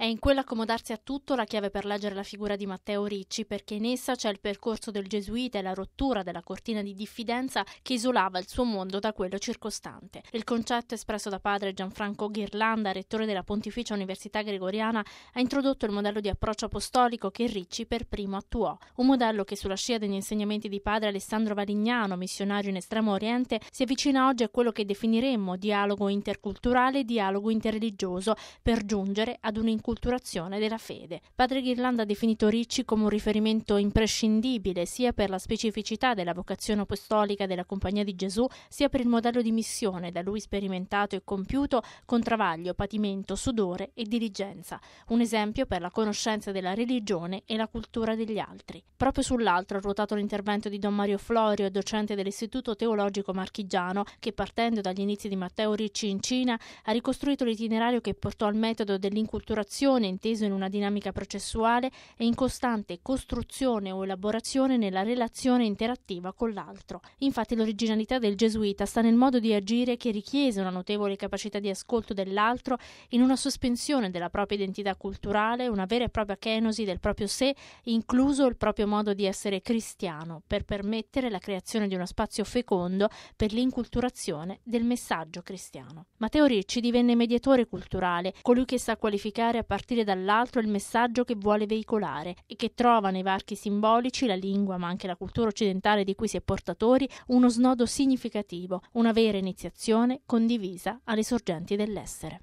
È in quell'accomodarsi a tutto la chiave per leggere la figura di Matteo Ricci, perché in essa c'è il percorso del gesuita e la rottura della cortina di diffidenza che isolava il suo mondo da quello circostante. Il concetto espresso da padre Gianfranco Ghirlanda, rettore della Pontificia Università Gregoriana, ha introdotto il modello di approccio apostolico che Ricci per primo attuò. Un modello che, sulla scia degli insegnamenti di padre Alessandro Varignano, missionario in Estremo Oriente, si avvicina oggi a quello che definiremmo dialogo interculturale e dialogo interreligioso, per giungere ad un'inculturazione della fede. Padre Ghirlanda ha definito Ricci come un riferimento imprescindibile sia per la specificità della vocazione apostolica della Compagnia di Gesù, sia per il modello di missione da lui sperimentato e compiuto con travaglio, patimento, sudore e diligenza, un esempio per la conoscenza della religione e la cultura degli altri. Proprio sull'altro ha ruotato l'intervento di Don Mario Florio, docente dell'Istituto Teologico Marchigiano, che partendo dagli inizi di Matteo Ricci in Cina ha ricostruito l'itinerario che portò al metodo dell'inculturazione inteso in una dinamica processuale e in costante costruzione o elaborazione nella relazione interattiva con l'altro. Infatti l'originalità del gesuita sta nel modo di agire che richiese una notevole capacità di ascolto dell'altro in una sospensione della propria identità culturale, una vera e propria kenosi del proprio sé, incluso il proprio modo di essere cristiano, per permettere la creazione di uno spazio fecondo per l'inculturazione del messaggio cristiano. Matteo Ricci divenne mediatore culturale, colui che sa qualificare a partire dall'altro il messaggio che vuole veicolare e che trova nei varchi simbolici, la lingua ma anche la cultura occidentale di cui si è portatori, uno snodo significativo, una vera iniziazione condivisa alle sorgenti dell'essere.